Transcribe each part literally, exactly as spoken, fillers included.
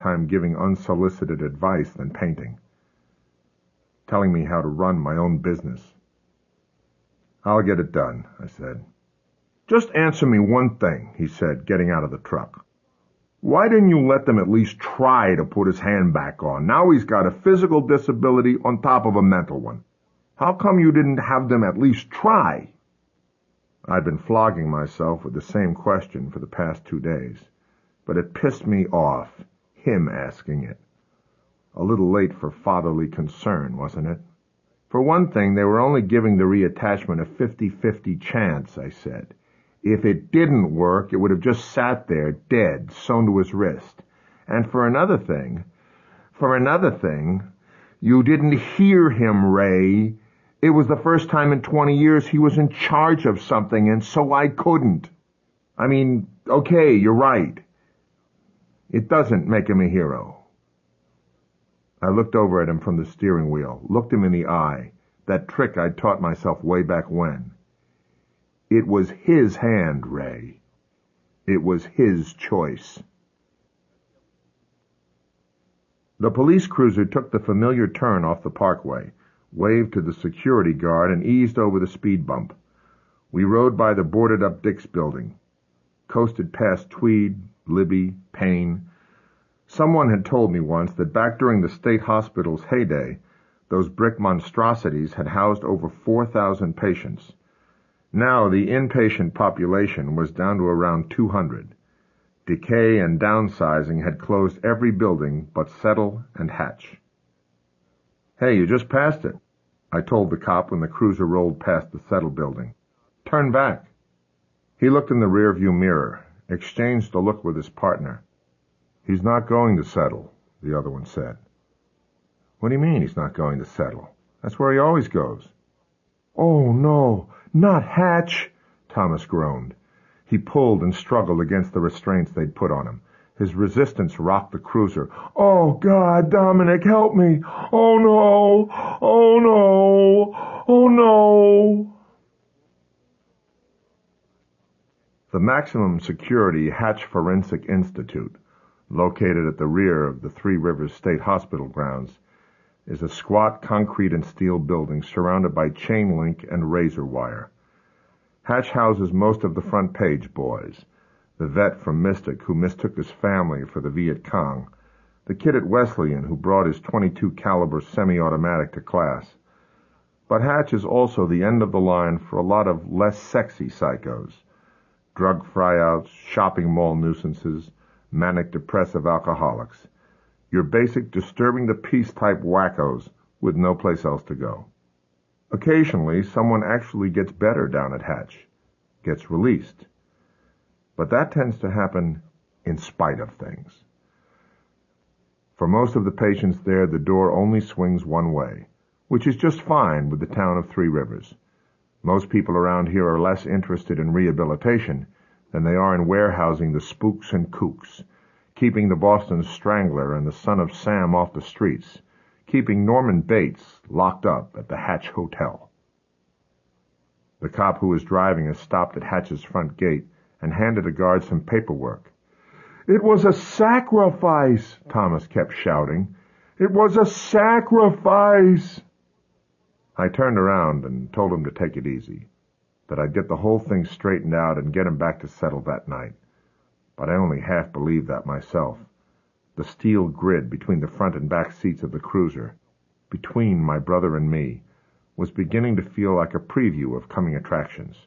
time giving unsolicited advice than painting. Telling me how to run my own business. I'll get it done, I said. Just answer me one thing, he said, getting out of the truck. Why didn't you let them at least try to put his hand back on? Now he's got a physical disability on top of a mental one. How come you didn't have them at least try? I'd been flogging myself with the same question for the past two days, but it pissed me off, him asking it. A little late for fatherly concern, wasn't it? For one thing, they were only giving the reattachment a fifty-fifty chance, I said. If it didn't work, it would have just sat there, dead, sewn to his wrist. And for another thing, for another thing, you didn't hear him, Ray. It was the first time in twenty years he was in charge of something, and so I couldn't. I mean, okay, you're right. It doesn't make him a hero. I looked over at him from the steering wheel, looked him in the eye, that trick I'd taught myself way back when. It was his hand, Ray. It was his choice. The police cruiser took the familiar turn off the parkway, waved to the security guard, and eased over the speed bump. We rode by the boarded-up Dick's building, coasted past Tweed, Libby, Payne. Someone had told me once that back during the state hospital's heyday, those brick monstrosities had housed over four thousand patients. Now the inpatient population was down to around two hundred. Decay and downsizing had closed every building but Settle and Hatch. Hey, you just passed it, I told the cop when the cruiser rolled past the Settle building. Turn back. He looked in the rearview mirror, exchanged a look with his partner. He's not going to Settle, the other one said. What do you mean he's not going to Settle? That's where he always goes. Oh, no, not Hatch, Thomas groaned. He pulled and struggled against the restraints they'd put on him. His resistance rocked the cruiser. Oh, God, Dominic, help me. Oh, no. Oh, no. Oh, no. The maximum security Hatch Forensic Institute, located at the rear of the Three Rivers State Hospital grounds, is a squat concrete and steel building surrounded by chain link and razor wire. Hatch houses most of the front page boys, the vet from Mystic who mistook his family for the Viet Cong, the kid at Wesleyan who brought his twenty-two caliber semi-automatic to class. But Hatch is also the end of the line for a lot of less sexy psychos, drug fryouts, shopping mall nuisances, manic depressive alcoholics, your basic disturbing the peace type wackos with no place else to go. Occasionally, someone actually gets better down at Hatch, gets released. But that tends to happen in spite of things. For most of the patients there, the door only swings one way, which is just fine with the town of Three Rivers. Most people around here are less interested in rehabilitation than they are in warehousing the spooks and kooks, keeping the Boston Strangler and the Son of Sam off the streets, keeping Norman Bates locked up at the Hatch Hotel. The cop who was driving us stopped at Hatch's front gate and handed a guard some paperwork. It was a sacrifice, Thomas kept shouting. It was a sacrifice. I turned around and told him to take it easy, that I'd get the whole thing straightened out and get him back to Settle that night. But I only half believed that myself. The steel grid between the front and back seats of the cruiser, between my brother and me, was beginning to feel like a preview of coming attractions.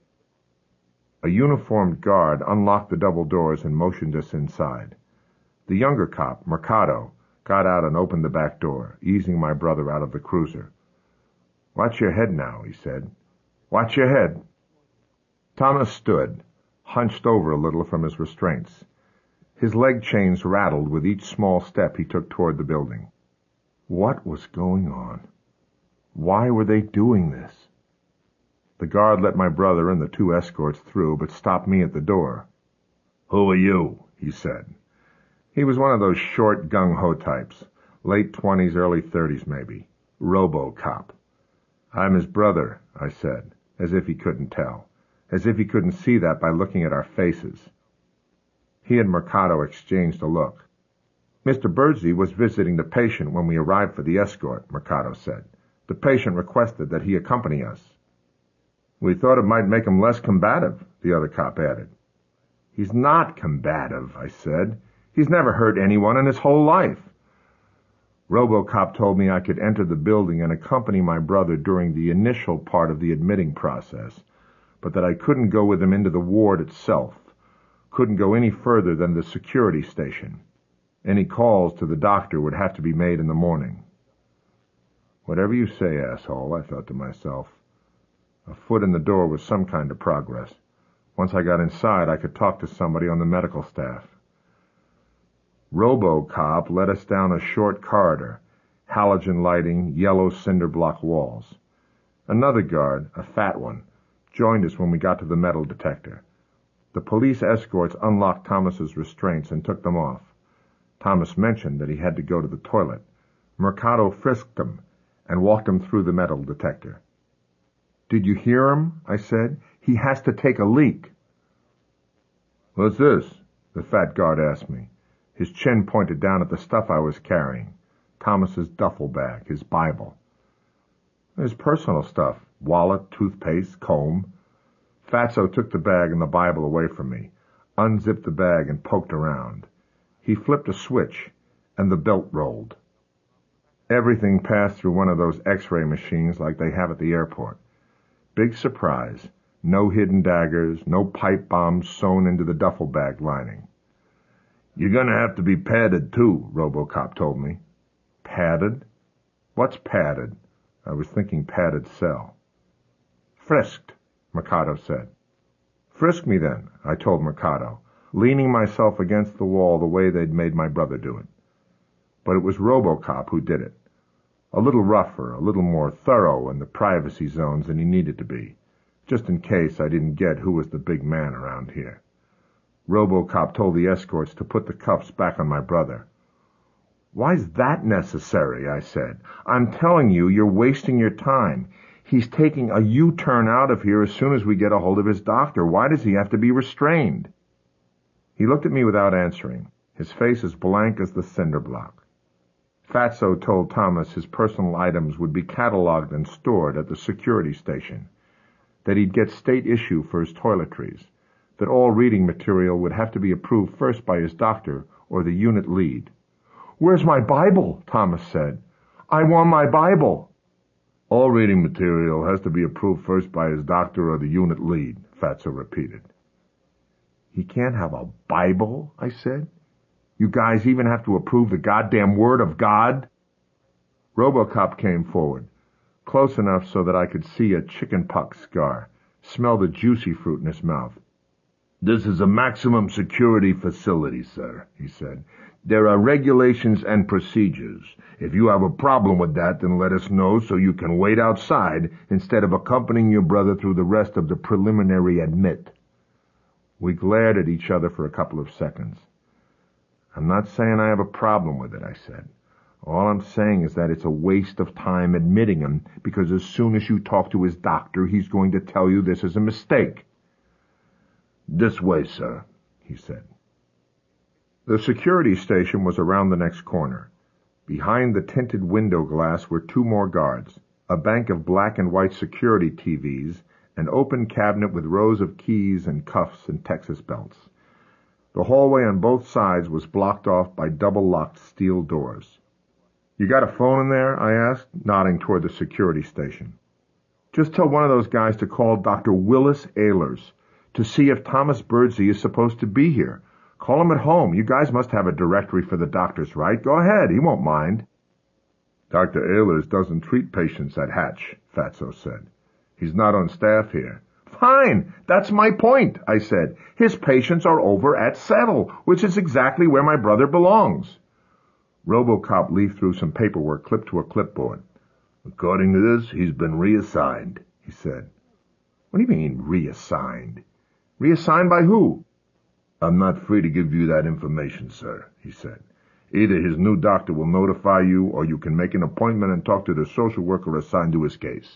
A uniformed guard unlocked the double doors and motioned us inside. The younger cop, Mercado, got out and opened the back door, easing my brother out of the cruiser. Watch your head now, he said. Watch your head. Thomas stood, hunched over a little from his restraints. His leg chains rattled with each small step he took toward the building. What was going on? Why were they doing this? The guard let my brother and the two escorts through, but stopped me at the door. Who are you? He said. He was one of those short gung-ho types, late twenties, early thirties maybe, robo-cop. I'm his brother, I said, as if he couldn't tell, as if he couldn't see that by looking at our faces. He and Mercado exchanged a look. Mister Birdsey was visiting the patient when we arrived for the escort, Mercado said. The patient requested that he accompany us. We thought it might make him less combative, the other cop added. He's not combative, I said. He's never hurt anyone in his whole life. RoboCop told me I could enter the building and accompany my brother during the initial part of the admitting process, but that I couldn't go with him into the ward itself, couldn't go any further than the security station. Any calls to the doctor would have to be made in the morning. Whatever you say, asshole, I thought to myself. A foot in the door was some kind of progress. Once I got inside, I could talk to somebody on the medical staff. RoboCop led us down a short corridor, halogen lighting, yellow cinder block walls. Another guard, a fat one, joined us when we got to the metal detector. The police escorts unlocked Thomas's restraints and took them off. Thomas mentioned that he had to go to the toilet. Mercado frisked him and walked him through the metal detector. Did you hear him? I said. He has to take a leak. What's this? The fat guard asked me. His chin pointed down at the stuff I was carrying. Thomas's duffel bag, his Bible. His personal stuff, wallet, toothpaste, comb. Fatso took the bag and the Bible away from me, unzipped the bag and poked around. He flipped a switch, and the belt rolled. Everything passed through one of those X-ray machines like they have at the airport. Big surprise. No hidden daggers, no pipe bombs sewn into the duffel bag lining. You're going to have to be padded, too, RoboCop told me. Padded? What's padded? I was thinking padded cell. Frisked, Mercado said. Frisk me, then, I told Mercado, leaning myself against the wall the way they'd made my brother do it. But it was RoboCop who did it. A little rougher, a little more thorough in the privacy zones than he needed to be, just in case I didn't get who was the big man around here. RoboCop told the escorts to put the cuffs back on my brother. Why's that necessary? I said. I'm telling you, you're wasting your time. He's taking a U-turn out of here as soon as we get a hold of his doctor. Why does he have to be restrained? He looked at me without answering, his face as blank as the cinder block. Fatso told Thomas his personal items would be cataloged and stored at the security station, that he'd get state issue for his toiletries, that all reading material would have to be approved first by his doctor or the unit lead. Where's my Bible? Thomas said. I want my Bible. All reading material has to be approved first by his doctor or the unit lead, Fatso repeated. He can't have a Bible, I said. You guys even have to approve the goddamn Word of God? RoboCop came forward, close enough so that I could see a chicken pox scar, smell the juicy fruit in his mouth. This is a maximum security facility, sir, he said. There are regulations and procedures. If you have a problem with that, then let us know so you can wait outside instead of accompanying your brother through the rest of the preliminary admit. We glared at each other for a couple of seconds. I'm not saying I have a problem with it, I said. All I'm saying is that it's a waste of time admitting him, because as soon as you talk to his doctor, he's going to tell you this is a mistake. This way, sir, he said. The security station was around the next corner. Behind the tinted window glass were two more guards, a bank of black and white security T Vs, an open cabinet with rows of keys and cuffs and Texas belts. The hallway on both sides was blocked off by double-locked steel doors. You got a phone in there? I asked, nodding toward the security station. Just tell one of those guys to call Doctor Willis Ehlers to see if Thomas Birdsey is supposed to be here. Call him at home. You guys must have a directory for the doctors, right? Go ahead. He won't mind. Doctor Ehlers doesn't treat patients at Hatch, Fatso said. He's not on staff here. Fine. That's my point, I said. His patients are over at Settle, which is exactly where my brother belongs. RoboCop leafed through some paperwork clipped to a clipboard. According to this, he's been reassigned, he said. What do you mean, reassigned? Reassigned by who? I'm not free to give you that information, sir, he said. Either his new doctor will notify you, or you can make an appointment and talk to the social worker assigned to his case.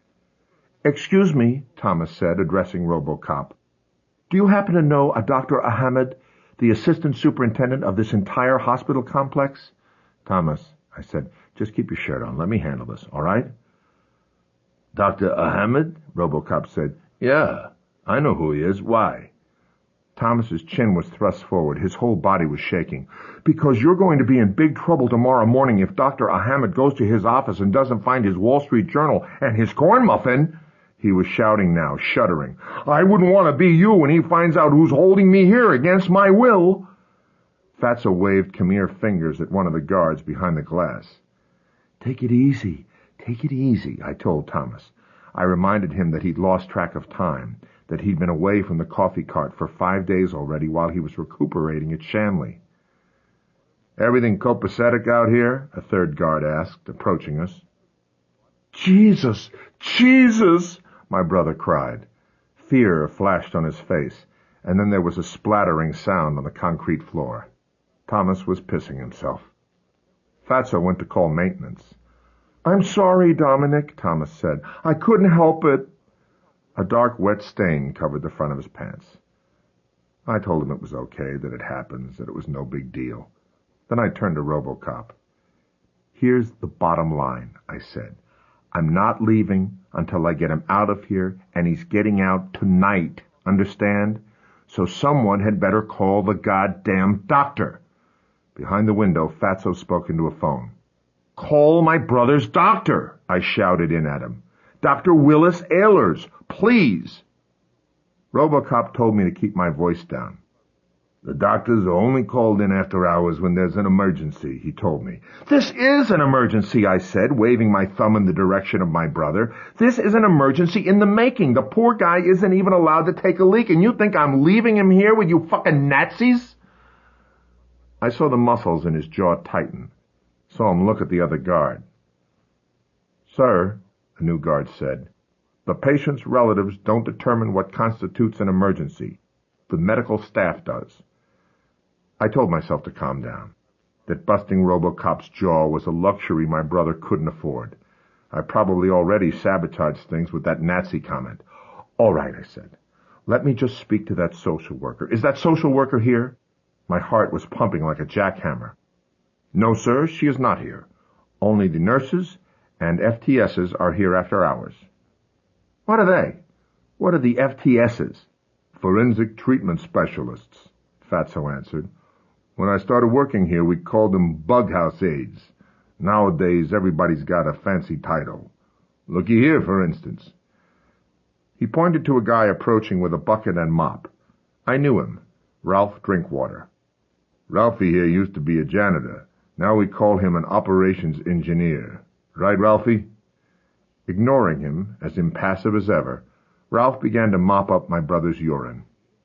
Excuse me, Thomas said, addressing RoboCop. Do you happen to know a Doctor Ahmed? The assistant superintendent of this entire hospital complex? Thomas, I said, just keep your shirt on. Let me handle this, all right? Doctor Ahmed? RoboCop said. Yeah, I know who he is. Why? Thomas's chin was thrust forward. His whole body was shaking. Because you're going to be in big trouble tomorrow morning if Doctor Ahmed goes to his office and doesn't find his Wall Street Journal and his corn muffin. He was shouting now, shuddering. I wouldn't want to be you when he finds out who's holding me here against my will. Fatso waved Khmer fingers at one of the guards behind the glass. Take it easy. Take it easy, I told Thomas. I reminded him that he'd lost track of time, that he'd been away from the coffee cart for five days already while he was recuperating at Shanley. Everything copacetic out here? A third guard asked, approaching us. Jesus! Jesus! My brother cried. Fear flashed on his face, and then there was a splattering sound on the concrete floor. Thomas was pissing himself. Fatso went to call maintenance. I'm sorry, Dominic, Thomas said. I couldn't help it. A dark, wet stain covered the front of his pants. I told him it was okay, that it happens, that it was no big deal. Then I turned to RoboCop. Here's the bottom line, I said. I'm not leaving until I get him out of here, and he's getting out tonight, understand? So someone had better call the goddamn doctor. Behind the window, Fatso spoke into a phone. Call my brother's doctor, I shouted in at him. Doctor Willis Ehlers, please. RoboCop told me to keep my voice down. The doctors are only called in after hours when there's an emergency, he told me. This is an emergency, I said, waving my thumb in the direction of my brother. This is an emergency in the making. The poor guy isn't even allowed to take a leak, and you think I'm leaving him here with you fucking Nazis? I saw the muscles in his jaw tighten. Saw him look at the other guard. Sir, a new guard said, the patient's relatives don't determine what constitutes an emergency. The medical staff does. I told myself to calm down, that busting RoboCop's jaw was a luxury my brother couldn't afford. I probably already sabotaged things with that Nazi comment. All right, I said. Let me just speak to that social worker. Is that social worker here? My heart was pumping like a jackhammer. No, sir, she is not here. Only the nurses and F T S's are here after hours. What are they? What are the F T S's? Forensic Treatment Specialists, Fatso answered. When I started working here, we called them bughouse aides. Nowadays, everybody's got a fancy title. Looky here, for instance. He pointed to a guy approaching with a bucket and mop. I knew him, Ralph Drinkwater. Ralphie here used to be a janitor. Now we call him an operations engineer. Right, Ralphie? Ignoring him, as impassive as ever, Ralph began to mop up my brother's urine.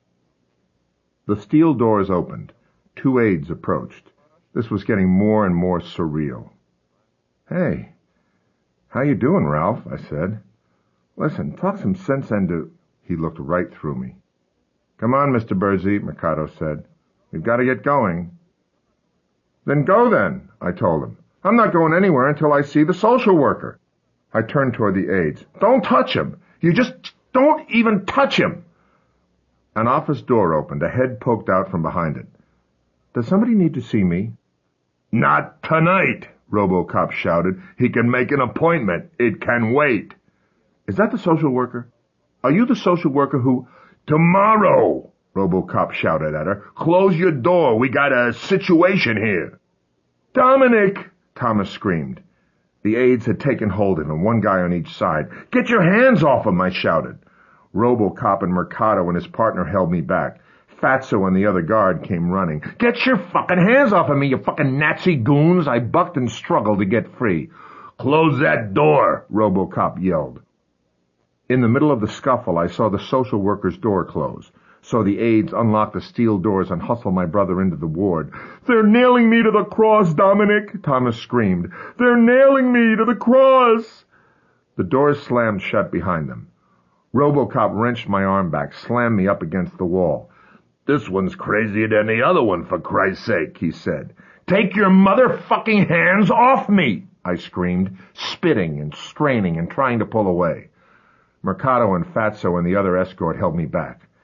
The steel doors opened. Two aides approached. This was getting more and more surreal. Hey, how you doing, Ralph? I said. Listen, talk some sense into... He looked right through me. Come on, Mister Burzy, Mercado said. We've got to get going. Then go then, I told him. I'm not going anywhere until I see the social worker. I turned toward the aides. Don't touch him. You just don't even touch him. An office door opened. A head poked out from behind it. Does somebody need to see me? Not tonight, RoboCop shouted. He can make an appointment. It can wait. Is that the social worker? Are you the social worker who... Tomorrow, RoboCop shouted at her. Close your door. We got a situation here. Dominic, Thomas screamed. The aides had taken hold of him, one guy on each side. Get your hands off him, I shouted. RoboCop and Mercado and his partner held me back. Fatso and the other guard came running. Get your fucking hands off of me, you fucking Nazi goons! I bucked and struggled to get free. Close that door, RoboCop yelled. In the middle of the scuffle, I saw the social worker's door close. Saw the aides unlock the steel doors and hustle my brother into the ward. They're nailing me to the cross, Dominic, Thomas screamed. They're nailing me to the cross! The doors slammed shut behind them. RoboCop wrenched my arm back, slammed me up against the wall. This one's crazier than the other one, for Christ's sake, he said. Take your motherfucking hands off me, I screamed, spitting and straining and trying to pull away. Mercado and Fatso and the other escort held me back.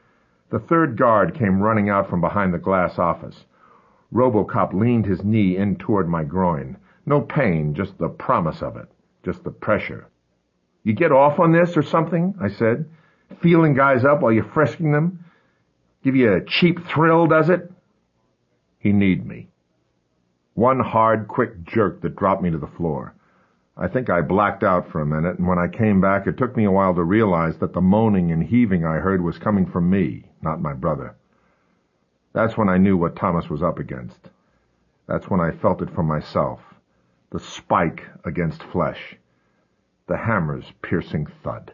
The third guard came running out from behind the glass office. RoboCop leaned his knee in toward my groin. No pain, just the promise of it, just the pressure. "You get off on this or something?" I said. "Feeling guys up while you're frisking them? Give you a cheap thrill, does it?" He kneed me. One hard, quick jerk that dropped me to the floor. I think I blacked out for a minute, and when I came back, it took me a while to realize that the moaning and heaving I heard was coming from me, not my brother. That's when I knew what Thomas was up against. That's when I felt it for myself. The spike against flesh. The hammer's piercing thud.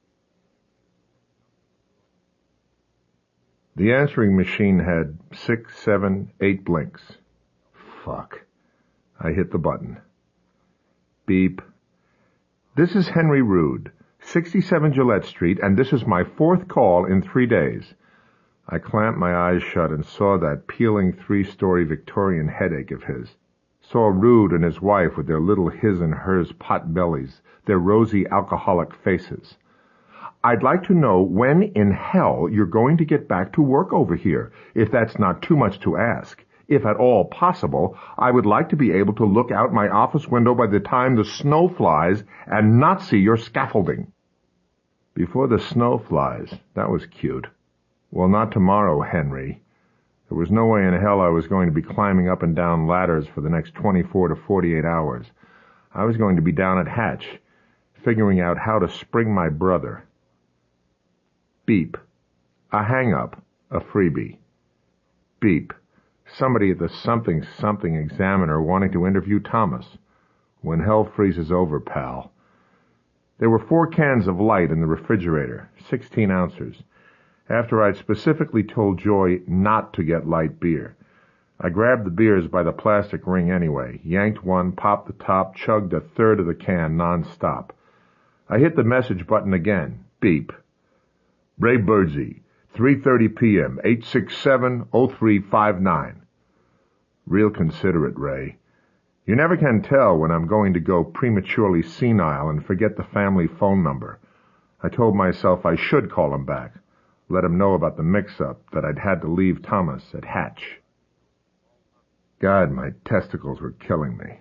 The answering machine had six, seven, eight blinks. Fuck. I hit the button. Beep. "This is Henry Rood, sixty-seven Gillette Street, and this is my fourth call in three days. I clamped my eyes shut and saw that peeling three-story Victorian headache of his. Saw Rood and his wife with their little his and hers pot bellies, their rosy alcoholic faces. "I'd like to know when in hell you're going to get back to work over here, if that's not too much to ask. If at all possible, I would like to be able to look out my office window by the time the snow flies and not see your scaffolding." Before the snow flies, that was cute. Well, not tomorrow, Henry. There was no way in hell I was going to be climbing up and down ladders for the next twenty-four to forty-eight hours. I was going to be down at Hatch, figuring out how to spring my brother. Beep. A hang-up. A freebie. Beep. Somebody at the something-something examiner wanting to interview Thomas. When hell freezes over, pal. There were four cans of light in the refrigerator, sixteen ounces, after I'd specifically told Joy not to get light beer. I grabbed the beers by the plastic ring anyway, yanked one, popped the top, chugged a third of the can non-stop. I hit the message button again. Beep. "Ray Birdsey, three thirty p.m., eight six seven oh three five nine. Real considerate, Ray. You never can tell when I'm going to go prematurely senile and forget the family phone number. I told myself I should call him back, let him know about the mix-up, that I'd had to leave Thomas at Hatch. God, my testicles were killing me.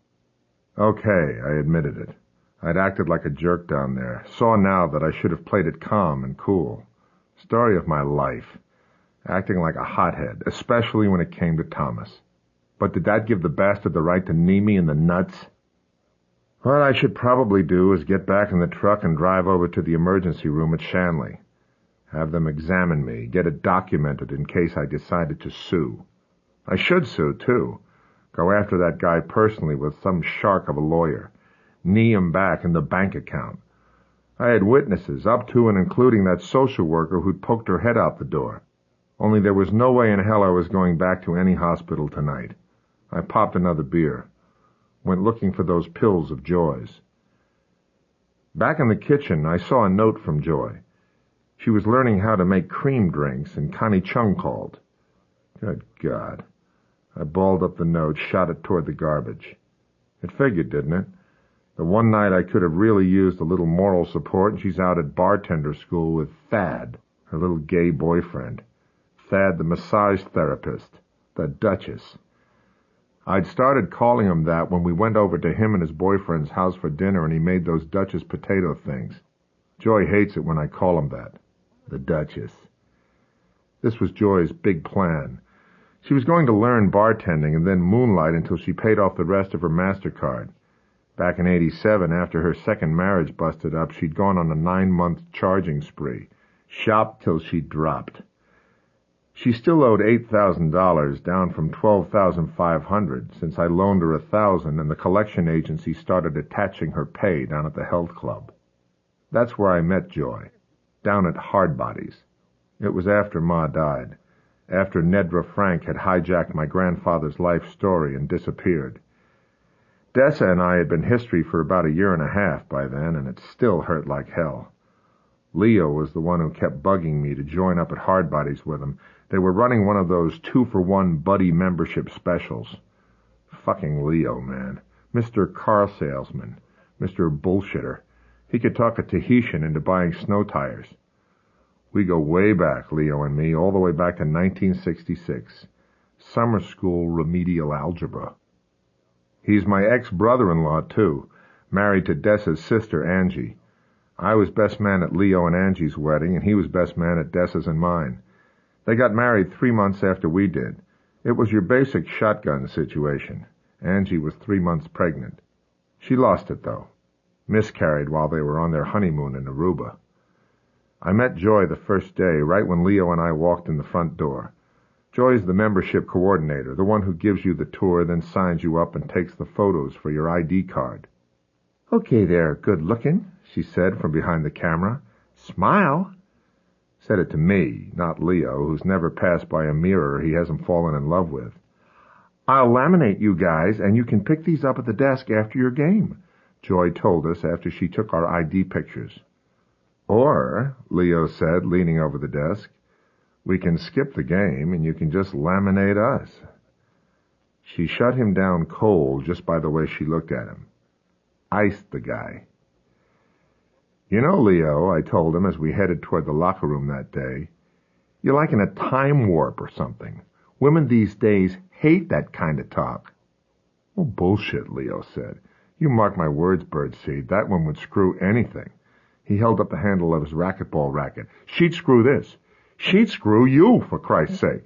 Okay, I admitted it. I'd acted like a jerk down there. Saw now that I should have played it calm and cool. Story of my life. Acting like a hothead, especially when it came to Thomas. But did that give the bastard the right to knee me in the nuts? What I should probably do is get back in the truck and drive over to the emergency room at Shanley. Have them examine me, get it documented in case I decided to sue. I should sue, too. Go after that guy personally with some shark of a lawyer. Knee him back in the bank account. I had witnesses, up to and including that social worker who'd poked her head out the door. Only there was no way in hell I was going back to any hospital tonight. I popped another beer. Went looking for those pills of Joy's. Back in the kitchen, I saw a note from Joy. She was learning how to make cream drinks, and Connie Chung called. Good God. I balled up the note, shot it toward the garbage. It figured, didn't it? The one night I could have really used a little moral support, and she's out at bartender school with Thad, her little gay boyfriend. Thad, the massage therapist, the Duchess. I'd started calling him that when we went over to him and his boyfriend's house for dinner, and he made those Duchess potato things. Joy hates it when I call him that. The Duchess. This was Joy's big plan. She was going to learn bartending and then moonlight until she paid off the rest of her MasterCard. Back in eighty-seven, after her second marriage busted up, she'd gone on a nine-month charging spree. Shopped till she dropped. She still owed eight thousand dollars, down from twelve thousand five hundred dollars, since I loaned her a thousand dollars and the collection agency started attaching her pay down at the health club. That's where I met Joy, down at Hardbody's. It was after Ma died, after Nedra Frank had hijacked my grandfather's life story and disappeared. Dessa and I had been history for about a year and a half by then, and it still hurt like hell. Leo was the one who kept bugging me to join up at Hardbody's with him. They were running one of those two-for-one buddy membership specials. Fucking Leo, man. Mister Car Salesman. Mister Bullshitter. He could talk a Tahitian into buying snow tires. We go way back, Leo and me, all the way back to nineteen sixty-six. Summer school remedial algebra. He's my ex-brother-in-law, too, married to Dessa's sister, Angie. I was best man at Leo and Angie's wedding, and he was best man at Dessa's and mine. They got married three months after we did. It was your basic shotgun situation. Angie was three months pregnant. She lost it, though. Miscarried while they were on their honeymoon in Aruba. I met Joy the first day, right when Leo and I walked in the front door. Joy's the membership coordinator, the one who gives you the tour, then signs you up and takes the photos for your I D card. "Okay there, good-looking," she said from behind the camera. "Smile." Said it to me, not Leo, who's never passed by a mirror he hasn't fallen in love with. "I'll laminate you guys, and you can pick these up at the desk after your game," Joy told us after she took our I D pictures. "Or," Leo said, leaning over the desk, "we can skip the game, and you can just laminate us." She shut him down cold just by the way she looked at him. Iced the guy. "You know, Leo," I told him as we headed toward the locker room that day, "you're like in a time warp or something. Women these days hate that kind of talk." "Well, bullshit," Leo said. "You mark my words, Birdseed, that one would screw anything." He held up the handle of his racquetball racket. "She'd screw this. She'd screw you, for Christ's sake."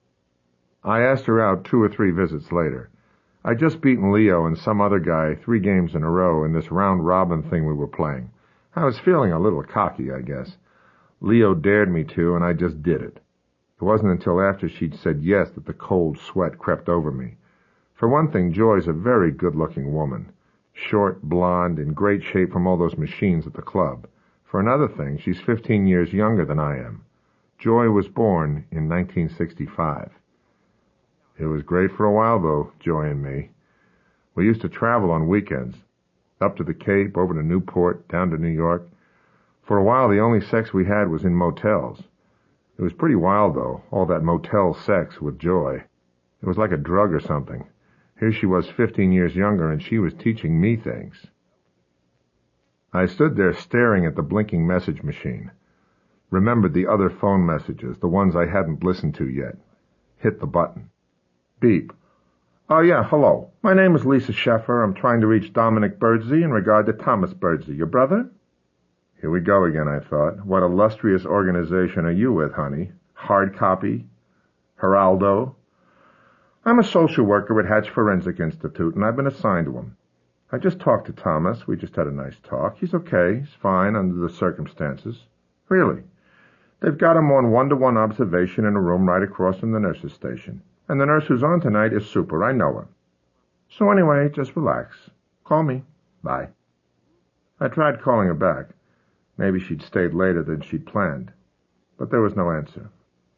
I asked her out two or three visits later. I'd just beaten Leo and some other guy three games in a row in this round-robin thing we were playing. I was feeling a little cocky, I guess. Leo dared me to, and I just did it. It wasn't until after she'd said yes that the cold sweat crept over me. For one thing, Joy's a very good-looking woman. Short, blonde, in great shape from all those machines at the club. For another thing, she's fifteen years younger than I am. Joy was born in nineteen sixty-five. It was great for a while, though, Joy and me. We used to travel on weekends. Up to the Cape, over to Newport, down to New York. For a while, the only sex we had was in motels. It was pretty wild, though, all that motel sex with Joy. It was like a drug or something. Here she was fifteen years younger, and she was teaching me things. I stood there staring at the blinking message machine. Remembered the other phone messages, the ones I hadn't listened to yet. Hit the button. Beep. "Oh, yeah, hello. My name is Lisa Sheffer. I'm trying to reach Dominic Birdsey in regard to Thomas Birdsey, your brother?" Here we go again, I thought. What illustrious organization are you with, honey? Hard Copy? Geraldo? "I'm a social worker at Hatch Forensic Institute, and I've been assigned to him. I just talked to Thomas. We just had a nice talk. He's okay. He's fine under the circumstances. Really. They've got him on one-to-one observation in a room right across from the nurse's station. And the nurse who's on tonight is super. I know her. So anyway, just relax. Call me. Bye." I tried calling her back. Maybe she'd stayed later than she'd planned. But there was no answer.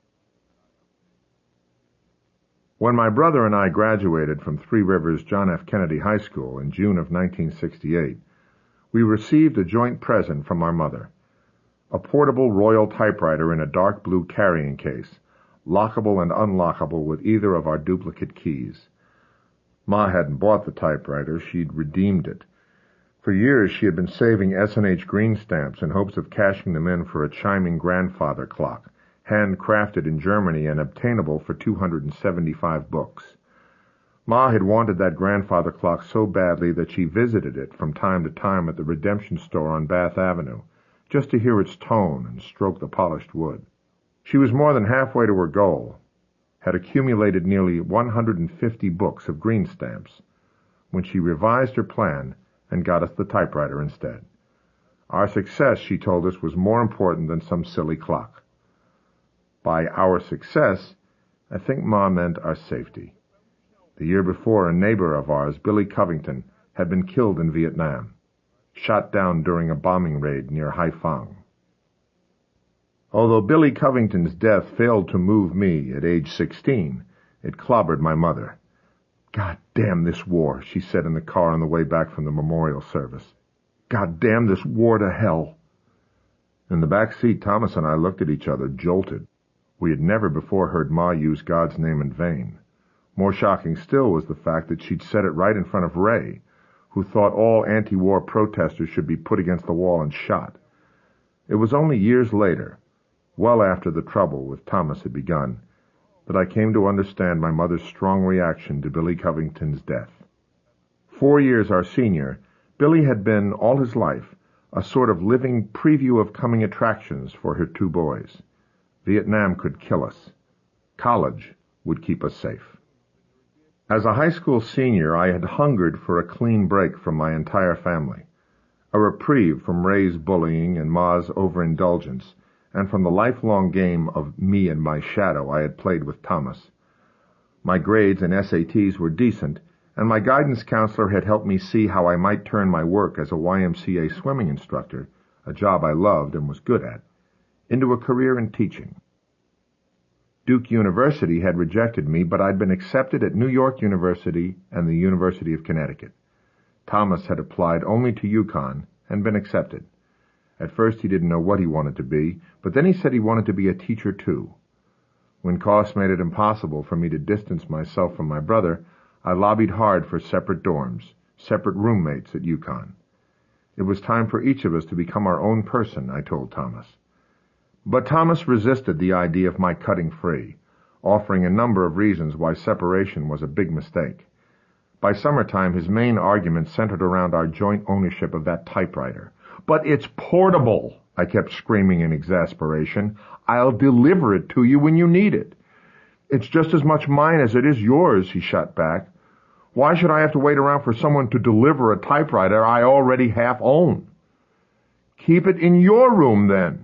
When my brother and I graduated from Three Rivers John F. Kennedy High School in June of nineteen sixty-eight, we received a joint present from our mother. A portable Royal typewriter in a dark blue carrying case, lockable and unlockable with either of our duplicate keys. Ma hadn't bought the typewriter, she'd redeemed it. For years she had been saving S and H green stamps in hopes of cashing them in for a chiming grandfather clock, handcrafted in Germany and obtainable for two hundred seventy-five books. Ma had wanted that grandfather clock so badly that she visited it from time to time at the Redemption store on Bath Avenue, just to hear its tone and stroke the polished wood. She was more than halfway to her goal, had accumulated nearly one hundred fifty books of green stamps, when she revised her plan and got us the typewriter instead. Our success, she told us, was more important than some silly clock. By our success, I think Ma meant our safety. The year before, a neighbor of ours, Billy Covington, had been killed in Vietnam, shot down during a bombing raid near Haiphong. Although Billy Covington's death failed to move me at age sixteen, it clobbered my mother. "God damn this war," she said in the car on the way back from the memorial service. "God damn this war to hell." In the back seat, Thomas and I looked at each other, jolted. We had never before heard Ma use God's name in vain. More shocking still was the fact that she'd said it right in front of Ray, who thought all anti-war protesters should be put against the wall and shot. It was only years later, well after the trouble with Thomas had begun, that I came to understand my mother's strong reaction to Billy Covington's death. Four years our senior, Billy had been, all his life, a sort of living preview of coming attractions for her two boys. Vietnam could kill us. College would keep us safe. As a high school senior, I had hungered for a clean break from my entire family, a reprieve from Ray's bullying and Ma's overindulgence, and from the lifelong game of me and my shadow I had played with Thomas. My grades and S A Ts were decent, and my guidance counselor had helped me see how I might turn my work as a Y M C A swimming instructor, a job I loved and was good at, into a career in teaching. Duke University had rejected me, but I'd been accepted at New York University and the University of Connecticut. Thomas had applied only to UConn and been accepted. At first he didn't know what he wanted to be, but then he said he wanted to be a teacher too. When costs made it impossible for me to distance myself from my brother, I lobbied hard for separate dorms, separate roommates at UConn. It was time for each of us to become our own person, I told Thomas. But Thomas resisted the idea of my cutting free, offering a number of reasons why separation was a big mistake. By summertime, his main argument centered around our joint ownership of that typewriter. "But it's portable," I kept screaming in exasperation. "I'll deliver it to you when you need it." "It's just as much mine as it is yours," he shot back. "Why should I have to wait around for someone to deliver a typewriter I already half own?" "Keep it in your room, then."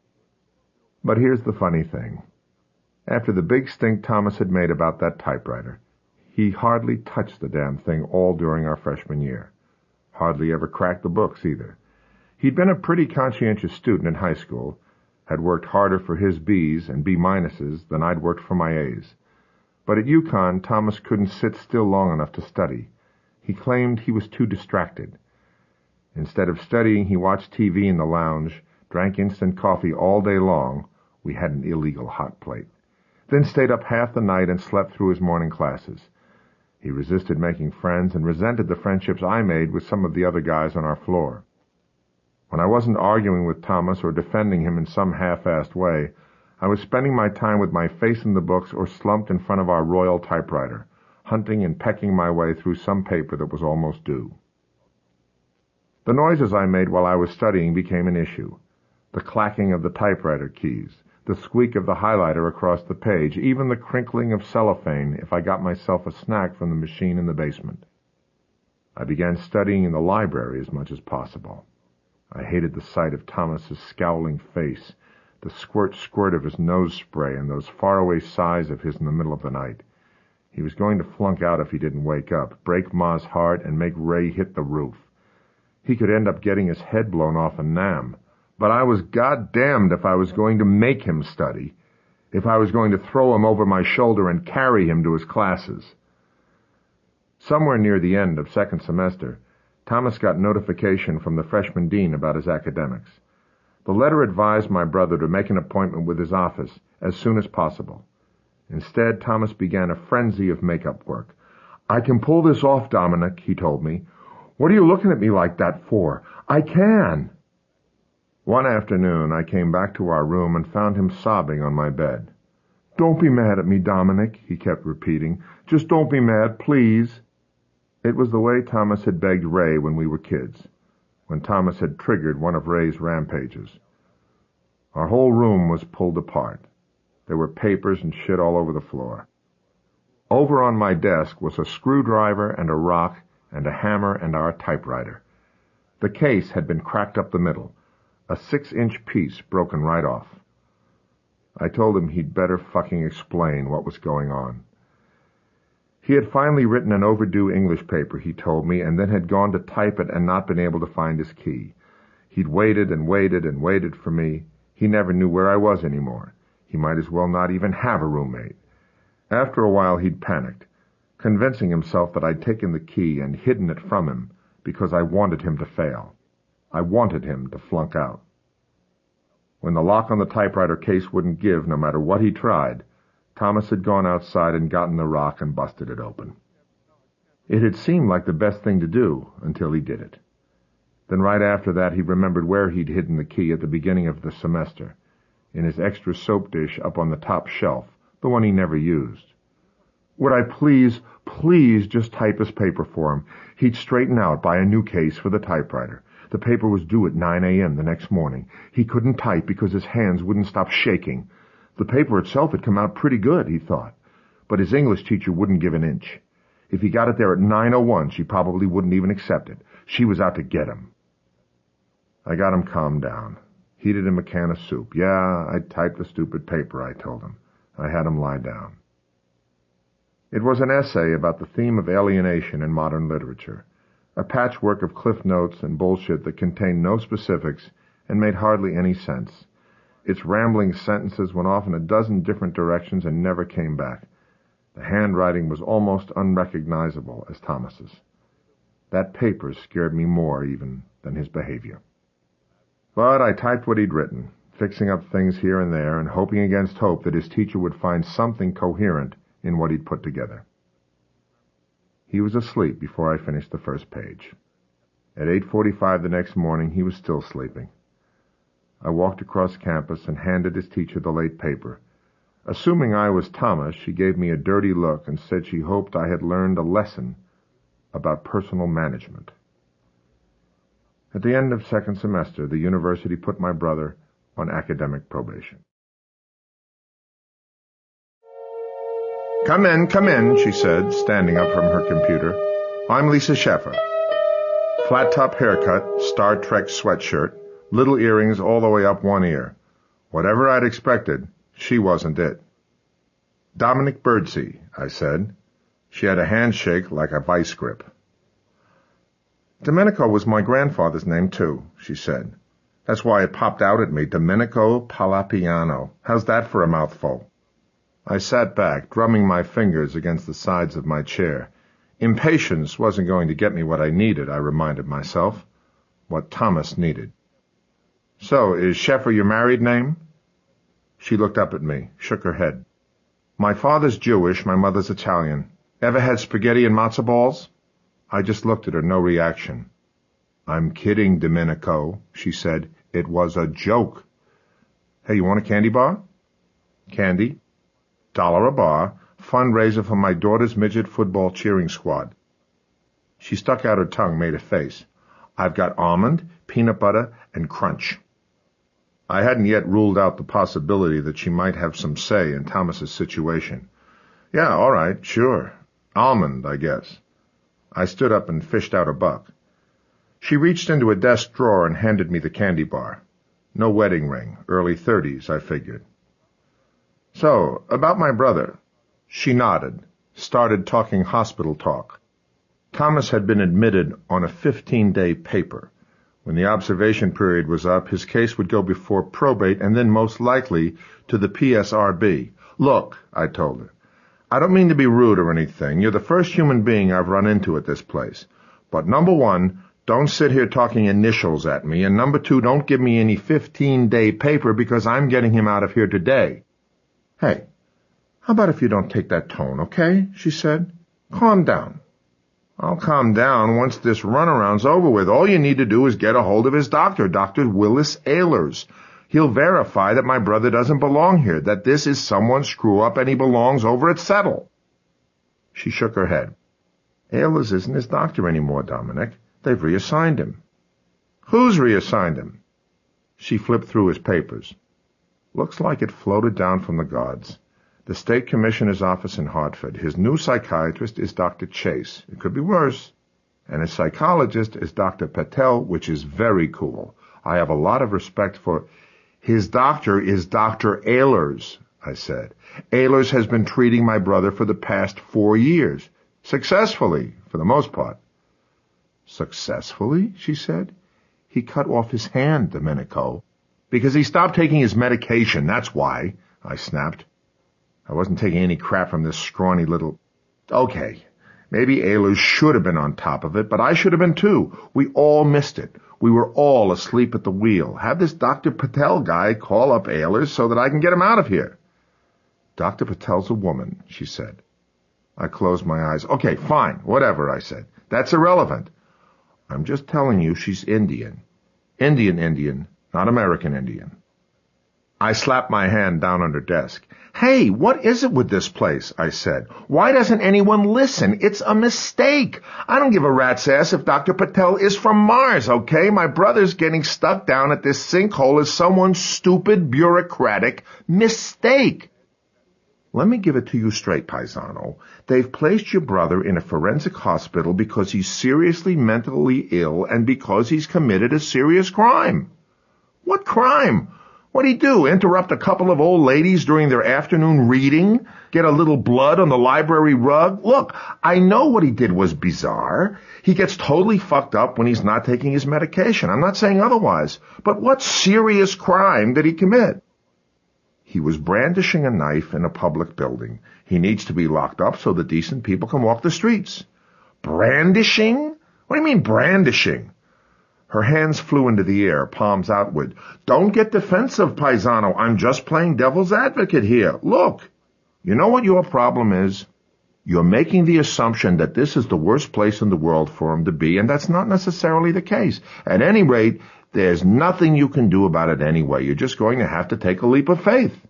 But here's the funny thing. After the big stink Thomas had made about that typewriter, he hardly touched the damn thing all during our freshman year. Hardly ever cracked the books, either. He'd been a pretty conscientious student in high school, had worked harder for his B's and B minuses than I'd worked for my A's. But at UConn, Thomas couldn't sit still long enough to study. He claimed he was too distracted. Instead of studying, he watched T V in the lounge, drank instant coffee all day long — we had an illegal hot plate — then stayed up half the night and slept through his morning classes. He resisted making friends and resented the friendships I made with some of the other guys on our floor. When I wasn't arguing with Thomas or defending him in some half-assed way, I was spending my time with my face in the books or slumped in front of our royal typewriter, hunting and pecking my way through some paper that was almost due. The noises I made while I was studying became an issue. The clacking of the typewriter keys, the squeak of the highlighter across the page, even the crinkling of cellophane if I got myself a snack from the machine in the basement. I began studying in the library as much as possible. I hated the sight of Thomas's scowling face, the squirt-squirt of his nose spray, and those faraway sighs of his in the middle of the night. He was going to flunk out if he didn't wake up, break Ma's heart, and make Ray hit the roof. He could end up getting his head blown off in Nam. But I was goddamned if I was going to make him study, if I was going to throw him over my shoulder and carry him to his classes. Somewhere near the end of second semester, Thomas got notification from the freshman dean about his academics. The letter advised my brother to make an appointment with his office as soon as possible. Instead, Thomas began a frenzy of makeup work. "I can pull this off, Dominic," he told me. "What are you looking at me like that for? I can." One afternoon, I came back to our room and found him sobbing on my bed. "Don't be mad at me, Dominic," he kept repeating. "Just don't be mad, please." It was the way Thomas had begged Ray when we were kids, when Thomas had triggered one of Ray's rampages. Our whole room was pulled apart. There were papers and shit all over the floor. Over on my desk was a screwdriver and a rock and a hammer and our typewriter. The case had been cracked up the middle, a six-inch piece broken right off. I told him he'd better fucking explain what was going on. He had finally written an overdue English paper, he told me, and then had gone to type it and not been able to find his key. He'd waited and waited and waited for me. He never knew where I was anymore. He might as well not even have a roommate. After a while he'd panicked, convincing himself that I'd taken the key and hidden it from him because I wanted him to fail. I wanted him to flunk out. When the lock on the typewriter case wouldn't give, no matter what he tried, Thomas had gone outside and gotten the rock and busted it open. It had seemed like the best thing to do until he did it. Then right after that he remembered where he'd hidden the key at the beginning of the semester, in his extra soap dish up on the top shelf, the one he never used. Would I please, please just type his paper for him? He'd straighten out, buy a new case for the typewriter. The paper was due at nine a.m. the next morning. He couldn't type because his hands wouldn't stop shaking. The paper itself had come out pretty good, he thought, but his English teacher wouldn't give an inch. If he got it there at nine oh one, she probably wouldn't even accept it. She was out to get him. I got him calmed down. Heated him a can of soup. Yeah, I typed the stupid paper, I told him. I had him lie down. It was an essay about the theme of alienation in modern literature, a patchwork of cliff notes and bullshit that contained no specifics and made hardly any sense. Its rambling sentences went off in a dozen different directions and never came back. The handwriting was almost unrecognizable as Thomas's. That paper scared me more, even, than his behavior. But I typed what he'd written, fixing up things here and there and hoping against hope that his teacher would find something coherent in what he'd put together. He was asleep before I finished the first page. At eight forty-five the next morning, he was still sleeping. I walked across campus and handed his teacher the late paper. Assuming I was Thomas, she gave me a dirty look and said she hoped I had learned a lesson about personal management. At the end of second semester, the university put my brother on academic probation. "Come in, come in," she said, standing up from her computer. "I'm Lisa Sheffer." Flat-top haircut, Star Trek sweatshirt, little earrings all the way up one ear. Whatever I'd expected, she wasn't it. "Dominic Birdsey," I said. She had a handshake like a vice grip. "Domenico was my grandfather's name, too," she said. "That's why it popped out at me, Domenico Palapiano. How's that for a mouthful?" I sat back, drumming my fingers against the sides of my chair. Impatience wasn't going to get me what I needed, I reminded myself. What Thomas needed. "So, is Sheffer your married name?" She looked up at me, shook her head. "My father's Jewish, my mother's Italian. Ever had spaghetti and matzo balls?" I just looked at her, no reaction. "I'm kidding, Domenico," she said. "It was a joke." "Hey, you want a candy bar?" "Candy? Dollar a bar. Fundraiser for my daughter's midget football cheering squad." She stuck out her tongue, made a face. "I've got almond, peanut butter, and crunch." I hadn't yet ruled out the possibility that she might have some say in Thomas's situation. "Yeah, all right, sure. Almond, I guess." I stood up and fished out a buck. She reached into a desk drawer and handed me the candy bar. No wedding ring, early thirties, I figured. "So, about my brother." She nodded, started talking hospital talk. Thomas had been admitted on a fifteen-day paper. When the observation period was up, his case would go before probate and then most likely to the P S R B. "Look," I told her, "I don't mean to be rude or anything. You're the first human being I've run into at this place. But number one, don't sit here talking initials at me, and number two, don't give me any fifteen-day paper because I'm getting him out of here today." "Hey, how about if you don't take that tone, okay?" she said. "Calm down." "I'll calm down once this runaround's over with. All you need to do is get a hold of his doctor, Doctor Willis Ehlers. He'll verify that my brother doesn't belong here, that this is someone's screw-up and he belongs over at Settle." She shook her head. "Ehlers isn't his doctor anymore, Dominic. They've reassigned him." "Who's reassigned him?" She flipped through his papers. Looks like it floated down from the gods. The State Commissioner's office in Hartford. His new psychiatrist is Doctor Chase. It could be worse. And his psychologist is Doctor Patel, which is very cool. I have a lot of respect for... "His doctor is Doctor Ehlers," I said. "Ehlers has been treating my brother for the past four years. Successfully, for the most part." "Successfully?" she said. "He cut off his hand, Domenico." "Because he stopped taking his medication, that's why," I snapped. I wasn't taking any crap from this scrawny little... Okay, maybe Ehlers should have been on top of it, but I should have been too. We all missed it. We were all asleep at the wheel. Have this Doctor Patel guy call up Ehlers so that I can get him out of here. "Doctor Patel's a woman," she said. I closed my eyes. "Okay, fine, whatever," I said. "That's irrelevant. I'm just telling you she's Indian. Indian Indian, not American Indian." I slapped my hand down on her desk. "Hey, what is it with this place?" I said. "Why doesn't anyone listen? It's a mistake. I don't give a rat's ass if Doctor Patel is from Mars, okay? My brother's getting stuck down at this sinkhole as someone's stupid, bureaucratic mistake." "Let me give it to you straight, Paisano. They've placed your brother in a forensic hospital because he's seriously mentally ill and because he's committed a serious crime." "What crime? What'd he do? Interrupt a couple of old ladies during their afternoon reading? Get a little blood on the library rug? Look, I know what he did was bizarre. He gets totally fucked up when he's not taking his medication. I'm not saying otherwise. But what serious crime did he commit?" "He was brandishing a knife in a public building. He needs to be locked up so the decent people can walk the streets." "Brandishing? What do you mean brandishing?" Her hands flew into the air, palms outward. "Don't get defensive, Paisano. I'm just playing devil's advocate here. Look, you know what your problem is? You're making the assumption that this is the worst place in the world for him to be, and that's not necessarily the case. At any rate, there's nothing you can do about it anyway. You're just going to have to take a leap of faith."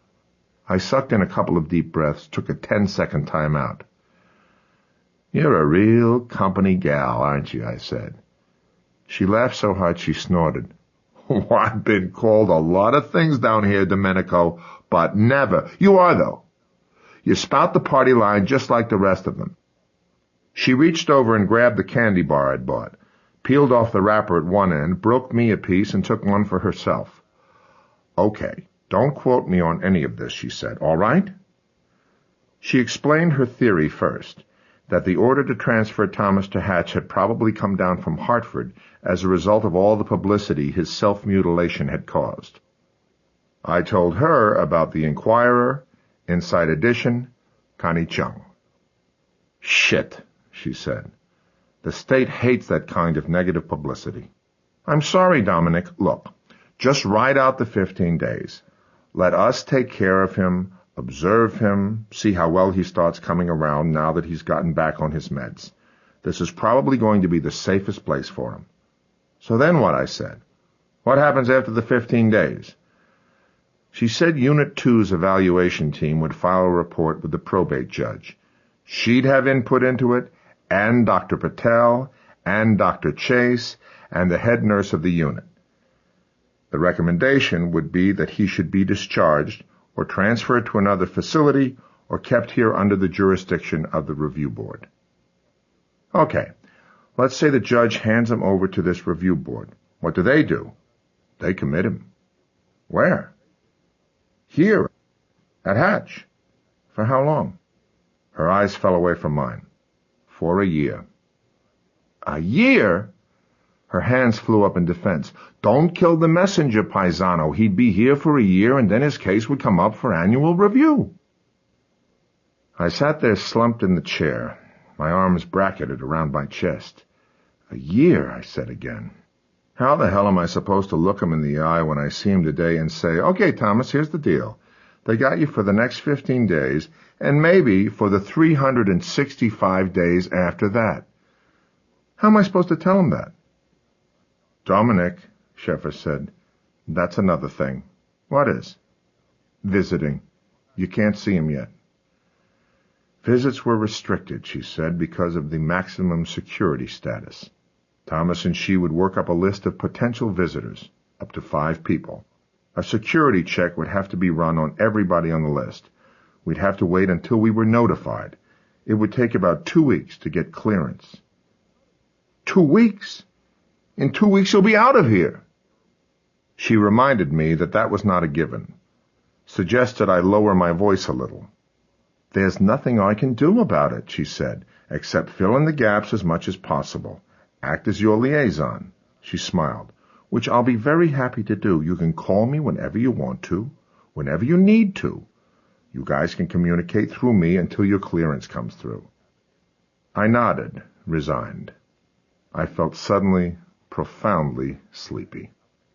I sucked in a couple of deep breaths, took a ten-second time out. "You're a real company gal, aren't you?" I said. She laughed so hard she snorted. "Oh, I've been called a lot of things down here, Domenico, but never. You are, though. You spout the party line just like the rest of them." She reached over and grabbed the candy bar I'd bought, peeled off the wrapper at one end, broke me a piece, and took one for herself. "Okay, don't quote me on any of this," she said. "All right?" She explained her theory first, that the order to transfer Thomas to Hatch had probably come down from Hartford as a result of all the publicity his self-mutilation had caused. I told her about the Inquirer, Inside Edition, Connie Chung. "Shit," she said. "The state hates that kind of negative publicity." "I'm sorry, Dominic. Look, just ride out the fifteen days. Let us take care of him, observe him, see how well he starts coming around now that he's gotten back on his meds. This is probably going to be the safest place for him." "So then what?" I said. "What happens after the fifteen days?" She said Unit two's evaluation team would file a report with the probate judge. She'd have input into it, and Doctor Patel, and Doctor Chase, and the head nurse of the unit. The recommendation would be that he should be discharged or transferred to another facility or kept here under the jurisdiction of the review board. Okay, let's say the judge hands him over to this review board. What do they do? They commit him. Where? Here, at Hatch. For how long? Her eyes fell away from mine. For a year. A year? Her hands flew up in defense. Don't kill the messenger, Paisano. He'd be here for a year, and then his case would come up for annual review. I sat there slumped in the chair, my arms bracketed around my chest. A year, I said again. How the hell am I supposed to look him in the eye when I see him today and say, "Okay, Thomas, here's the deal. They got you for the next fifteen days, and maybe for the three hundred sixty-five days after that"? How am I supposed to tell him that? "Dominic," Sheffer said, "that's another thing." "What is?" "Visiting. You can't see him yet." Visits were restricted, she said, because of the maximum security status. Thomas and she would work up a list of potential visitors, up to five people. A security check would have to be run on everybody on the list. We'd have to wait until we were notified. It would take about two weeks to get clearance. Two weeks? In two weeks you'll be out of here. She reminded me that that was not a given. Suggested I lower my voice a little. "There's nothing I can do about it," she said, "except fill in the gaps as much as possible. Act as your liaison." She smiled. "Which I'll be very happy to do. You can call me whenever you want to, whenever you need to. You guys can communicate through me until your clearance comes through." I nodded, resigned. I felt suddenly, profoundly sleepy.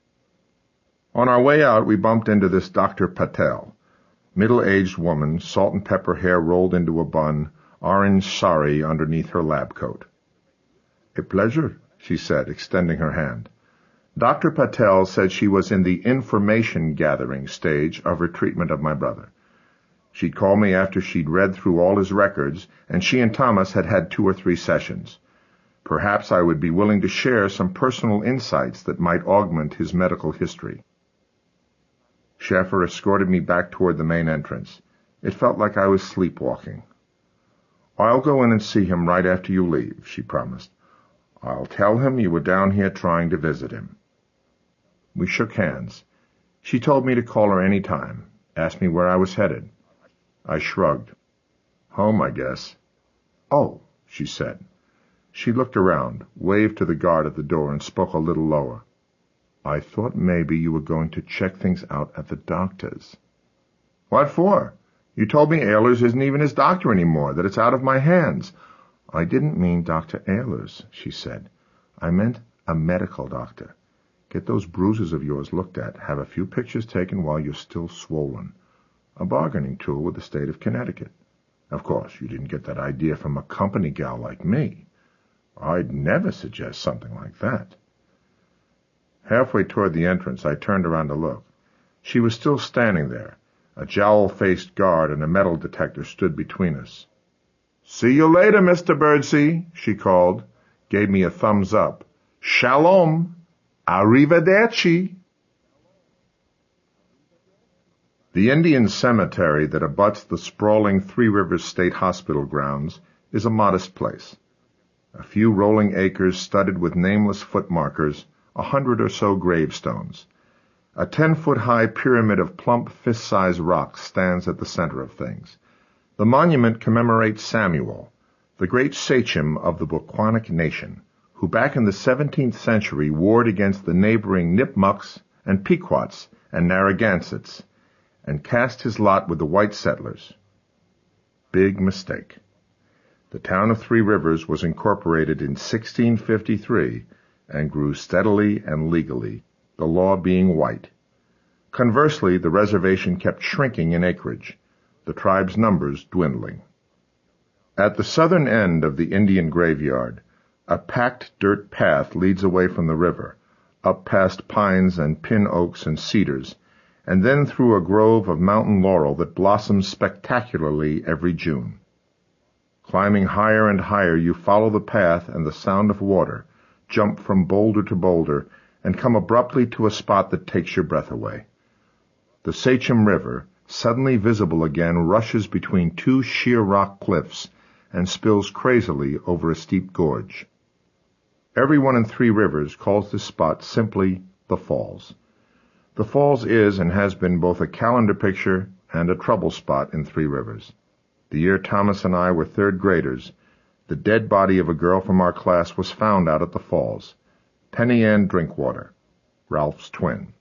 On our way out, we bumped into this Doctor Patel, middle-aged woman, salt and pepper hair rolled into a bun, orange sari underneath her lab coat. "A pleasure," she said, extending her hand. Doctor Patel said she was in the information-gathering stage of her treatment of my brother. She'd call me after she'd read through all his records, and she and Thomas had had two or three sessions. Perhaps I would be willing to share some personal insights that might augment his medical history. Sheffer escorted me back toward the main entrance. It felt like I was sleepwalking. "I'll go in and see him right after you leave," she promised. "I'll tell him you were down here trying to visit him." We shook hands. She told me to call her any time, asked me where I was headed. I shrugged. "Home, I guess." "Oh," she said. She looked around, waved to the guard at the door, and spoke a little lower. "I thought maybe you were going to check things out at the doctor's." "What for? You told me Ehlers isn't even his doctor anymore, that it's out of my hands." "I didn't mean Doctor Ehlers," she said. "I meant a medical doctor. Get those bruises of yours looked at. Have a few pictures taken while you're still swollen. A bargaining tool with the state of Connecticut. Of course, you didn't get that idea from a company gal like me. I'd never suggest something like that." Halfway toward the entrance, I turned around to look. She was still standing there. A jowl-faced guard and a metal detector stood between us. "See you later, Mister Birdsey," she called, gave me a thumbs up. "Shalom. Arrivederci." The Indian cemetery that abuts the sprawling Three Rivers State Hospital grounds is a modest place. A few rolling acres studded with nameless footmarkers, a hundred or so gravestones. A ten-foot-high pyramid of plump, fist-sized rocks stands at the center of things. The monument commemorates Samuel, the great sachem of the Bechuanic nation, who back in the seventeenth century warred against the neighboring Nipmucks and Pequots and Narragansetts, and cast his lot with the white settlers. Big mistake. The town of Three Rivers was incorporated in sixteen fifty-three and grew steadily and legally, the law being white. Conversely, the reservation kept shrinking in acreage, the tribe's numbers dwindling. At the southern end of the Indian graveyard, a packed dirt path leads away from the river, up past pines and pin oaks and cedars, and then through a grove of mountain laurel that blossoms spectacularly every June. Climbing higher and higher, you follow the path and the sound of water, jump from boulder to boulder, and come abruptly to a spot that takes your breath away. The Sachem River, suddenly visible again, rushes between two sheer rock cliffs and spills crazily over a steep gorge. Everyone in Three Rivers calls this spot simply the Falls. The Falls is and has been both a calendar picture and a trouble spot in Three Rivers. The year Thomas and I were third graders, the dead body of a girl from our class was found out at the Falls. Penny Ann Drinkwater, Ralph's twin.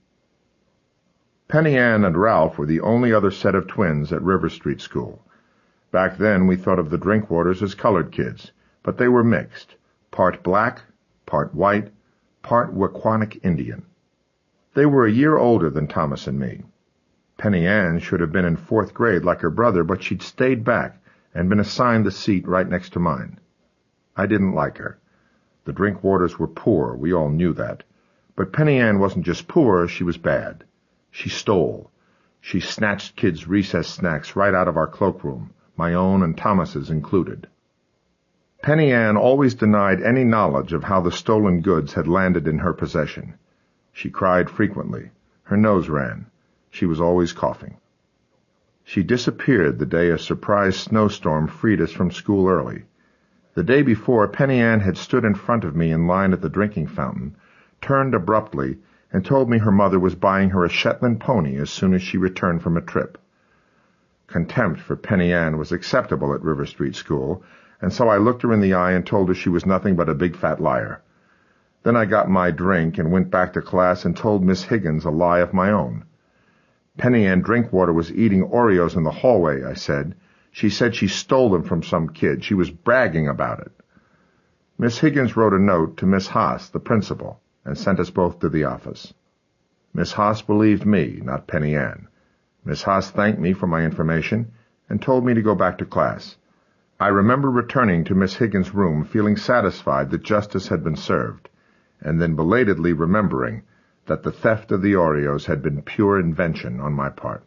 Penny Ann and Ralph were the only other set of twins at River Street School. Back then we thought of the Drinkwaters as colored kids, but they were mixed, part black, part white, part Wequanic Indian. They were a year older than Thomas and me. Penny Ann should have been in fourth grade like her brother, but she'd stayed back and been assigned the seat right next to mine. I didn't like her. The Drinkwaters were poor, we all knew that. But Penny Ann wasn't just poor, she was bad. She stole. She snatched kids' recess snacks right out of our cloakroom, my own and Thomas's included. Penny Ann always denied any knowledge of how the stolen goods had landed in her possession. She cried frequently. Her nose ran. She was always coughing. She disappeared the day a surprise snowstorm freed us from school early. The day before, Penny Ann had stood in front of me in line at the drinking fountain, turned abruptly, and told me her mother was buying her a Shetland pony as soon as she returned from a trip. Contempt for Penny Ann was acceptable at River Street School, and so I looked her in the eye and told her she was nothing but a big fat liar. Then I got my drink and went back to class and told Miss Higgins a lie of my own. Penny Ann Drinkwater was eating Oreos in the hallway, I said. She said she stole them from some kid. She was bragging about it. Miss Higgins wrote a note to Miss Haas, the principal, and sent us both to the office. Miss Haas believed me, not Penny Ann. Miss Haas thanked me for my information and told me to go back to class. I remember returning to Miss Higgins' room feeling satisfied that justice had been served, and then belatedly remembering that the theft of the Oreos had been pure invention on my part.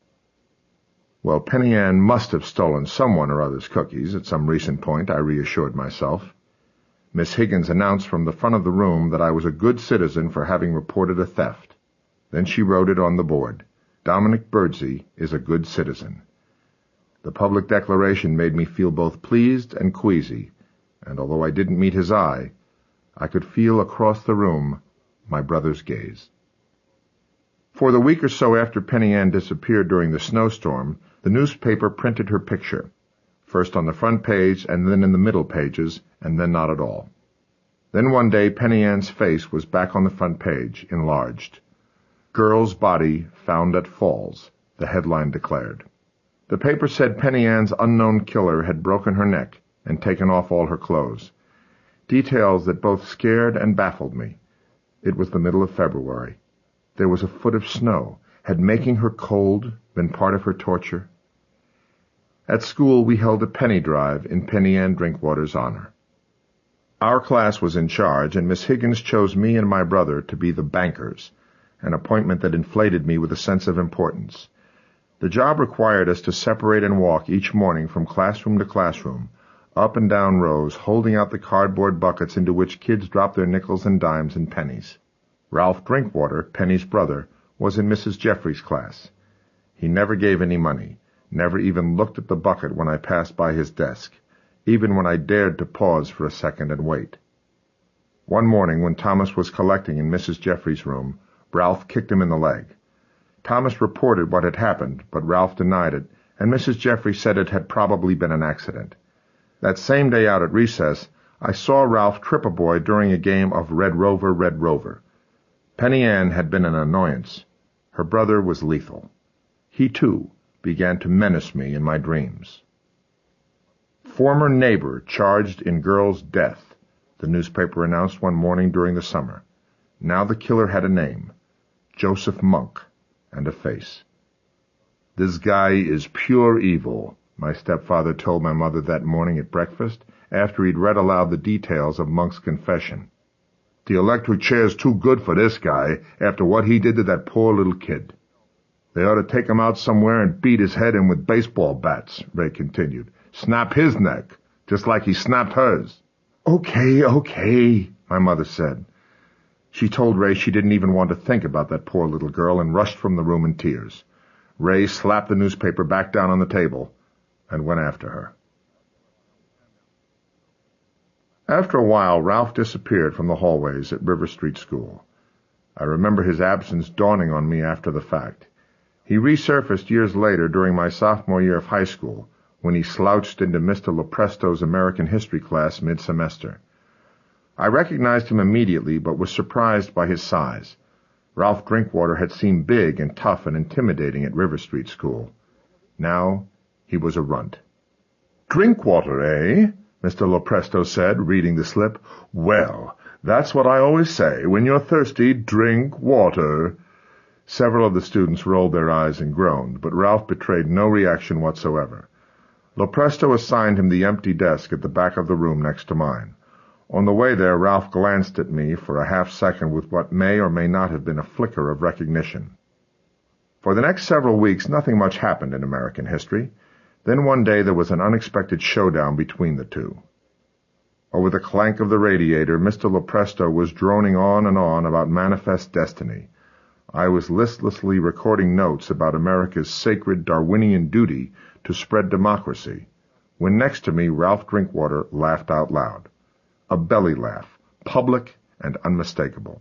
Well, Penny Ann must have stolen someone or other's cookies at some recent point, I reassured myself. Miss Higgins announced from the front of the room that I was a good citizen for having reported a theft. Then she wrote it on the board. Dominic Birdsey is a good citizen. The public declaration made me feel both pleased and queasy, and although I didn't meet his eye, I could feel across the room my brother's gaze. For the week or so after Penny Ann disappeared during the snowstorm, the newspaper printed her picture, first on the front page and then in the middle pages, and then not at all. Then one day Penny Ann's face was back on the front page, enlarged. "Girl's body found at Falls," the headline declared. The paper said Penny Ann's unknown killer had broken her neck and taken off all her clothes. Details that both scared and baffled me. It was the middle of February. There was a foot of snow. Had making her cold been part of her torture? At school we held a penny drive in Penny Ann Drinkwater's honor. Our class was in charge, and Miss Higgins chose me and my brother to be the bankers, an appointment that inflated me with a sense of importance. The job required us to separate and walk each morning from classroom to classroom, up and down rows, holding out the cardboard buckets into which kids dropped their nickels and dimes and pennies. Ralph Drinkwater, Penny's brother, was in Missus Jeffrey's class. He never gave any money, never even looked at the bucket when I passed by his desk, even when I dared to pause for a second and wait. One morning, when Thomas was collecting in Missus Jeffrey's room, Ralph kicked him in the leg. Thomas reported what had happened, but Ralph denied it, and Missus Jeffrey said it had probably been an accident. That same day out at recess, I saw Ralph trip a boy during a game of Red Rover, Red Rover. Penny Ann had been an annoyance. Her brother was lethal. He, too, began to menace me in my dreams. "Former neighbor charged in girl's death," the newspaper announced one morning during the summer. Now the killer had a name, Joseph Monk, and a face. "This guy is pure evil," my stepfather told my mother that morning at breakfast, after he'd read aloud the details of Monk's confession. "The electric chair's too good for this guy after what he did to that poor little kid. They ought to take him out somewhere and beat his head in with baseball bats," Ray continued. "Snap his neck, just like he snapped hers." "Okay, okay," my mother said. She told Ray she didn't even want to think about that poor little girl and rushed from the room in tears. Ray slapped the newspaper back down on the table and went after her. After a while, Ralph disappeared from the hallways at River Street School. I remember his absence dawning on me after the fact. He resurfaced years later during my sophomore year of high school, when he slouched into Mister Lopresto's American history class mid-semester. I recognized him immediately, but was surprised by his size. Ralph Drinkwater had seemed big and tough and intimidating at River Street School. Now he was a runt. "Drinkwater, eh?" Mister Lopresto said, reading the slip. "Well, that's what I always say. When you're thirsty, drink water." Several of the students rolled their eyes and groaned, but Ralph betrayed no reaction whatsoever. Lopresto assigned him the empty desk at the back of the room next to mine. On the way there, Ralph glanced at me for a half-second with what may or may not have been a flicker of recognition. For the next several weeks, nothing much happened in American history. Then one day there was an unexpected showdown between the two. Over the clank of the radiator, Mister Lopresto was droning on and on about manifest destiny. I was listlessly recording notes about America's sacred Darwinian duty to spread democracy, when next to me Ralph Drinkwater laughed out loud. A belly laugh, public and unmistakable.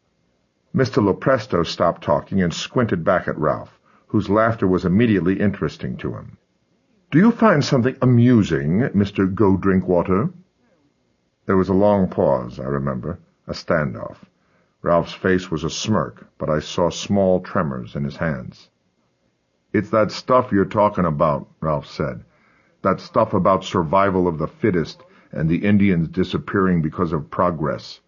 Mister Lopresto stopped talking and squinted back at Ralph, whose laughter was immediately interesting to him. "Do you find something amusing, Mister Go Drinkwater?" There was a long pause, I remember, a standoff. Ralph's face was a smirk, but I saw small tremors in his hands. "It's that stuff you're talking about," Ralph said. "That stuff about survival of the fittest and the Indians disappearing because of progress."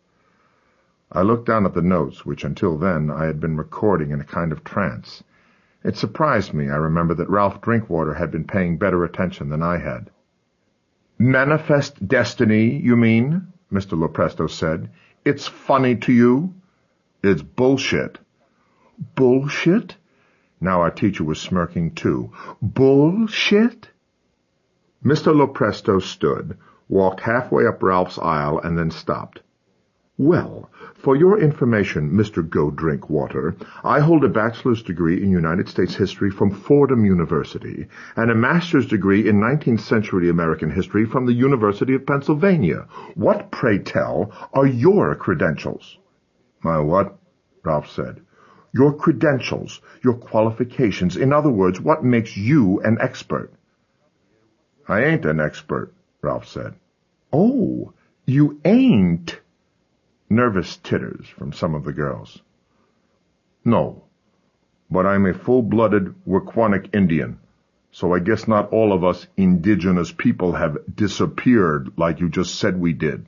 I looked down at the notes, which until then I had been recording in a kind of trance. It surprised me, I remember, that Ralph Drinkwater had been paying better attention than I had. "Manifest destiny, you mean?" Mister Lopresto said. It's funny to you? It's bullshit. Bullshit? Now our teacher was smirking too. Bullshit? Mister Lopresto stood, walked halfway up Ralph's aisle, and then stopped. Well, for your information, Mister Go Drink Water, I hold a bachelor's degree in United States history from Fordham University and a master's degree in nineteenth century American history from the University of Pennsylvania. What, pray tell, are your credentials? My what? Ralph said. Your credentials, your qualifications. In other words, what makes you an expert? I ain't an expert, Ralph said. Oh, you ain't? Nervous titters from some of the girls. No, but I'm a full-blooded Wequanic Indian, so I guess not all of us indigenous people have disappeared like you just said we did.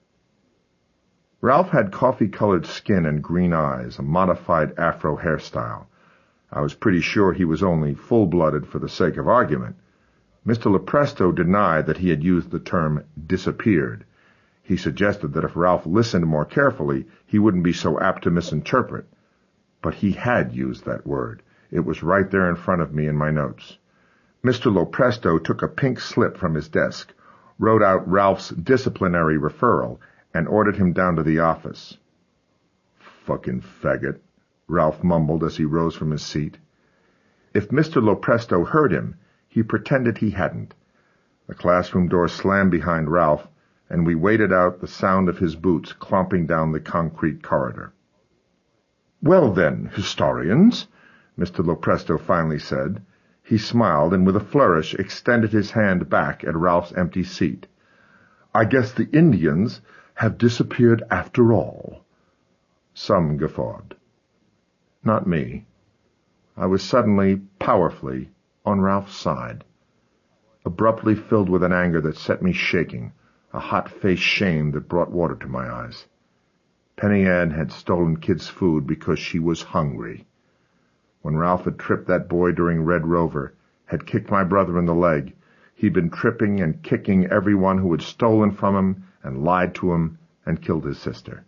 Ralph had coffee-colored skin and green eyes, a modified afro hairstyle. I was pretty sure he was only full-blooded for the sake of argument. Mister Lopresto denied that he had used the term disappeared. He suggested that if Ralph listened more carefully, he wouldn't be so apt to misinterpret. But he had used that word. It was right there in front of me in my notes. Mister Lopresto took a pink slip from his desk, wrote out Ralph's disciplinary referral, and ordered him down to the office. Fucking faggot, Ralph mumbled as he rose from his seat. If Mister Lopresto heard him, he pretended he hadn't. The classroom door slammed behind Ralph, and we waited out the sound of his boots clomping down the concrete corridor. Well then, historians, Mister Lopresto finally said. He smiled and with a flourish extended his hand back at Ralph's empty seat. I guess the Indians have disappeared after all. Some guffawed. Not me. I was suddenly, powerfully, on Ralph's side, abruptly filled with an anger that set me shaking, a hot-faced shame that brought water to my eyes. Penny Ann had stolen kids' food because she was hungry. When Ralph had tripped that boy during Red Rover, had kicked my brother in the leg, he'd been tripping and kicking everyone who had stolen from him and lied to him and killed his sister.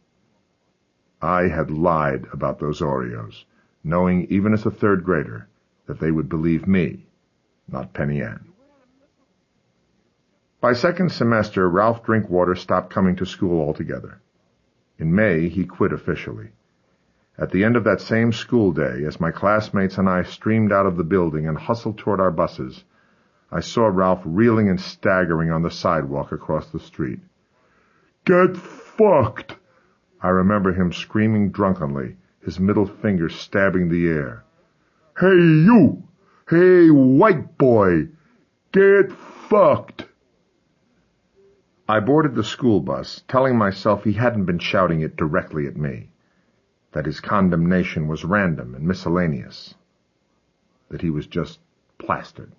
I had lied about those Oreos, knowing even as a third grader that they would believe me, not Penny Ann. By second semester, Ralph Drinkwater stopped coming to school altogether. In May, he quit officially. At the end of that same school day, as my classmates and I streamed out of the building and hustled toward our buses, I saw Ralph reeling and staggering on the sidewalk across the street. Get fucked! I remember him screaming drunkenly, his middle finger stabbing the air. Hey, you! Hey, white boy! Get fucked! I boarded the school bus, telling myself he hadn't been shouting it directly at me, that his condemnation was random and miscellaneous, that he was just plastered.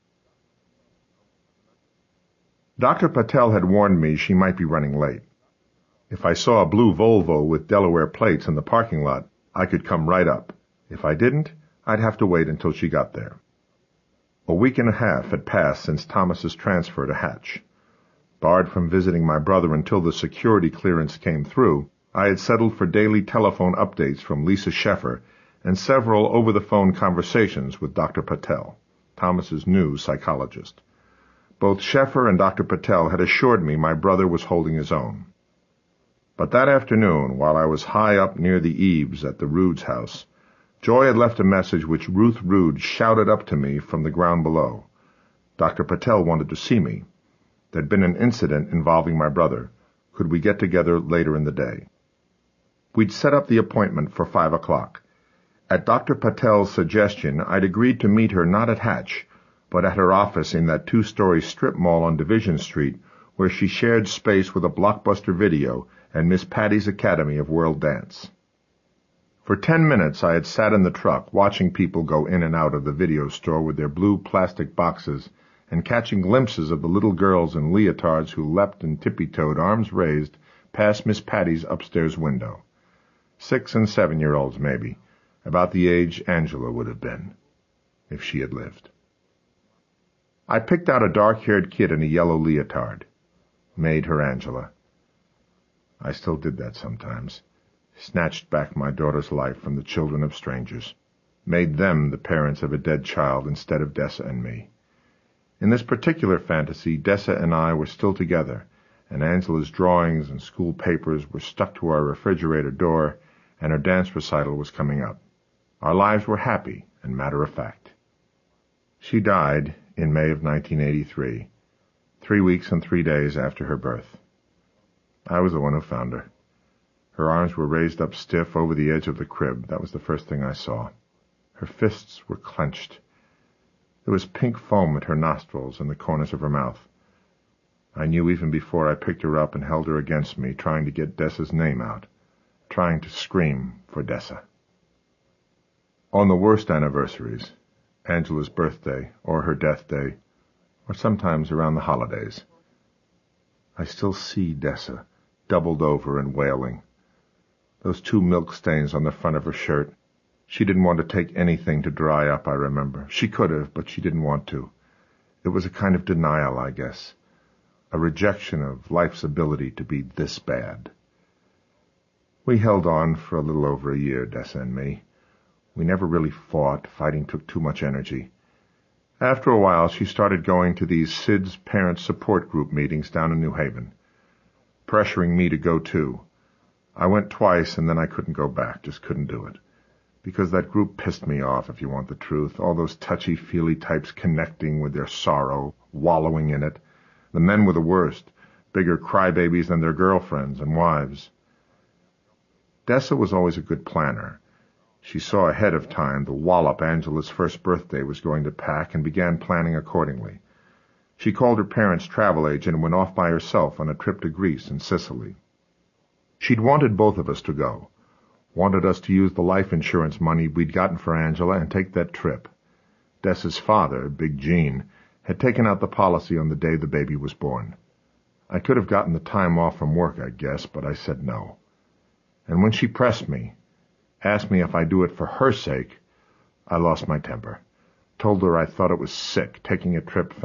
Doctor Patel had warned me she might be running late. If I saw a blue Volvo with Delaware plates in the parking lot, I could come right up. If I didn't, I'd have to wait until she got there. A week and a half had passed since Thomas's transfer to Hatch. Barred from visiting my brother until the security clearance came through, I had settled for daily telephone updates from Lisa Sheffer and several over-the-phone conversations with Doctor Patel, Thomas's new psychologist. Both Sheffer and Doctor Patel had assured me my brother was holding his own. But that afternoon, while I was high up near the eaves at the Roods house, Joy had left a message which Ruth Rood shouted up to me from the ground below. Doctor Patel wanted to see me. There'd been an incident involving my brother. Could we get together later in the day? We'd set up the appointment for five o'clock. At Doctor Patel's suggestion, I'd agreed to meet her not at Hatch, but at her office in that two-story strip mall on Division Street, where she shared space with a Blockbuster Video and Miss Patty's Academy of World Dance. For ten minutes I had sat in the truck, watching people go in and out of the video store with their blue plastic boxes, and catching glimpses of the little girls in leotards who leapt and tippy-toed, arms raised, past Miss Patty's upstairs window. Six- and seven-year-olds, maybe, about the age Angela would have been, if she had lived. I picked out a dark-haired kid in a yellow leotard, made her Angela. I still did that sometimes. Snatched back my daughter's life from the children of strangers. Made them the parents of a dead child instead of Dessa and me. In this particular fantasy, Dessa and I were still together, and Angela's drawings and school papers were stuck to our refrigerator door, and her dance recital was coming up. Our lives were happy and matter-of-fact. She died in May of nineteen eighty-three, three weeks and three days after her birth. I was the one who found her. Her arms were raised up stiff over the edge of the crib. That was the first thing I saw. Her fists were clenched. There was pink foam at her nostrils and the corners of her mouth. I knew even before I picked her up and held her against me, trying to get Dessa's name out, trying to scream for Dessa. On the worst anniversaries, Angela's birthday or her death day, or sometimes around the holidays, I still see Dessa, doubled over and wailing. Those two milk stains on the front of her shirt. She didn't want to take anything to dry up, I remember. She could have, but she didn't want to. It was a kind of denial, I guess. A rejection of life's ability to be this bad. We held on for a little over a year, Dessa and me. We never really fought. Fighting took too much energy. After a while, she started going to these Sid's parent support group meetings down in New Haven, pressuring me to go too. I went twice, and then I couldn't go back, just couldn't do it. Because that group pissed me off, if you want the truth. All those touchy-feely types connecting with their sorrow, wallowing in it. The men were the worst, bigger crybabies than their girlfriends and wives. Dessa was always a good planner. She saw ahead of time the wallop Angela's first birthday was going to pack and began planning accordingly. She called her parents' travel agent and went off by herself on a trip to Greece and Sicily. She'd wanted both of us to go, wanted us to use the life insurance money we'd gotten for Angela and take that trip. Dessa's father, Big Gene, had taken out the policy on the day the baby was born. I could have gotten the time off from work, I guess, but I said no. And when she pressed me, asked me if I'd do it for her sake, I lost my temper. Told her I thought it was sick, taking a trip